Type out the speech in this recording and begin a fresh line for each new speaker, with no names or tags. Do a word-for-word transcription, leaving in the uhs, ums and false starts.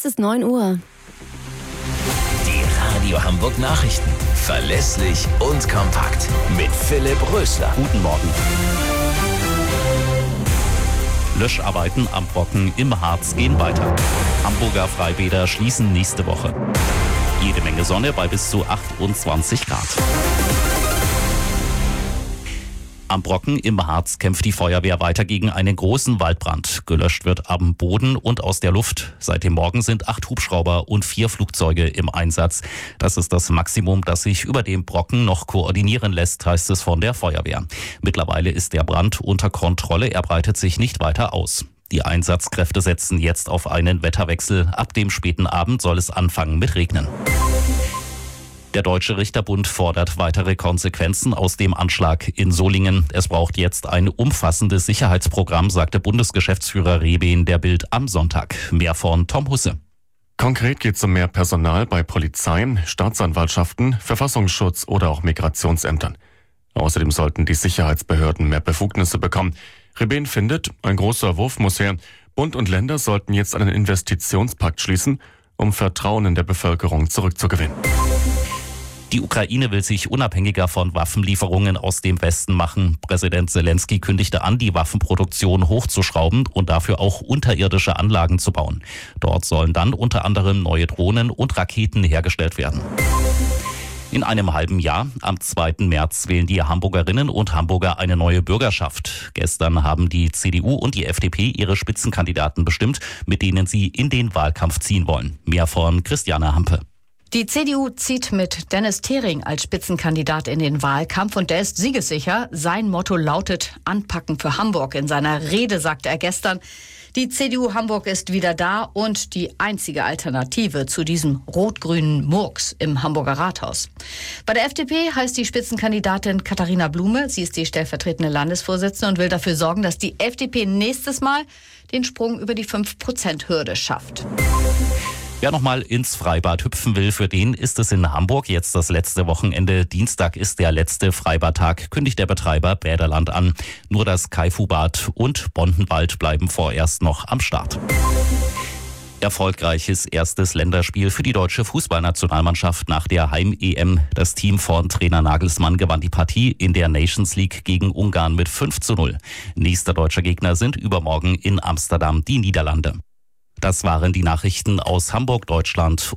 Es ist neun Uhr.
Die Radio Hamburg Nachrichten. Verlässlich und kompakt. Mit Philipp Rösler.
Guten Morgen. Löscharbeiten am Brocken im Harz gehen weiter. Hamburger Freibäder schließen nächste Woche. Jede Menge Sonne bei bis zu achtundzwanzig Grad. Am Brocken im Harz kämpft die Feuerwehr weiter gegen einen großen Waldbrand. Gelöscht wird am Boden und aus der Luft. Seit dem Morgen sind acht Hubschrauber und vier Flugzeuge im Einsatz. Das ist das Maximum, das sich über dem Brocken noch koordinieren lässt, heißt es von der Feuerwehr. Mittlerweile ist der Brand unter Kontrolle, er breitet sich nicht weiter aus. Die Einsatzkräfte setzen jetzt auf einen Wetterwechsel. Ab dem späten Abend soll es anfangen mit Regnen. Der Deutsche Richterbund fordert weitere Konsequenzen aus dem Anschlag in Solingen. Es braucht jetzt ein umfassendes Sicherheitsprogramm, sagte Bundesgeschäftsführer Rehben der Bild am Sonntag. Mehr von Tom Husse.
Konkret geht es um mehr Personal bei Polizei, Staatsanwaltschaften, Verfassungsschutz oder auch Migrationsämtern. Außerdem sollten die Sicherheitsbehörden mehr Befugnisse bekommen. Rehben findet, ein großer Wurf muss her. Bund und Länder sollten jetzt einen Investitionspakt schließen, um Vertrauen in der Bevölkerung zurückzugewinnen.
Die Ukraine will sich unabhängiger von Waffenlieferungen aus dem Westen machen. Präsident Zelensky kündigte an, die Waffenproduktion hochzuschrauben und dafür auch unterirdische Anlagen zu bauen. Dort sollen dann unter anderem neue Drohnen und Raketen hergestellt werden. In einem halben Jahr, am zweiten März, wählen die Hamburgerinnen und Hamburger eine neue Bürgerschaft. Gestern haben die C D U und die F D P ihre Spitzenkandidaten bestimmt, mit denen sie in den Wahlkampf ziehen wollen. Mehr von Christiane Hampe.
Die C D U zieht mit Dennis Thering als Spitzenkandidat in den Wahlkampf und der ist siegessicher. Sein Motto lautet Anpacken für Hamburg. In seiner Rede sagte er gestern, die C D U Hamburg ist wieder da und die einzige Alternative zu diesem rot-grünen Murks im Hamburger Rathaus. Bei der F D P heißt die Spitzenkandidatin Katharina Blume. Sie ist die stellvertretende Landesvorsitzende und will dafür sorgen, dass die F D P nächstes Mal den Sprung über die fünf Prozent Hürde schafft.
Wer nochmal ins Freibad hüpfen will, für den ist es in Hamburg jetzt das letzte Wochenende. Dienstag ist der letzte Freibadtag, kündigt der Betreiber Bäderland an. Nur das Kaifu-Bad und Bondenwald bleiben vorerst noch am Start. Erfolgreiches erstes Länderspiel für die deutsche Fußballnationalmannschaft nach der Heim-E M. Das Team von Trainer Nagelsmann gewann die Partie in der Nations League gegen Ungarn mit fünf zu null. Nächster deutscher Gegner sind übermorgen in Amsterdam die Niederlande. Das waren die Nachrichten aus Hamburg, Deutschland